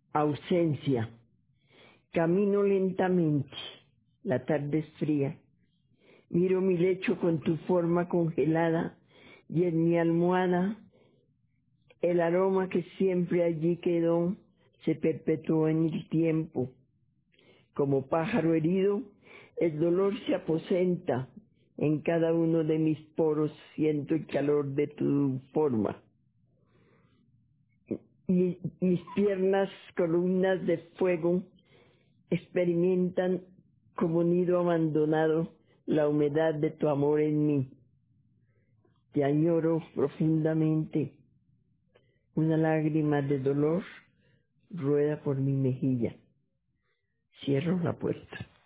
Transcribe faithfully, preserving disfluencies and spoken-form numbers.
Ausencia. Camino lentamente. La tarde es fría. Miro mi lecho con tu forma congelada y en mi almohada el aroma que siempre allí quedó se perpetuó en el tiempo. Como pájaro herido, el dolor se aposenta en cada uno de mis poros, siento el calor de tu forma. Mi- mis piernas, columnas de fuego, experimentan como nido abandonado la humedad de tu amor en mí. Te añoro profundamente. Una lágrima de dolor rueda por mi mejilla. Cierro la puerta.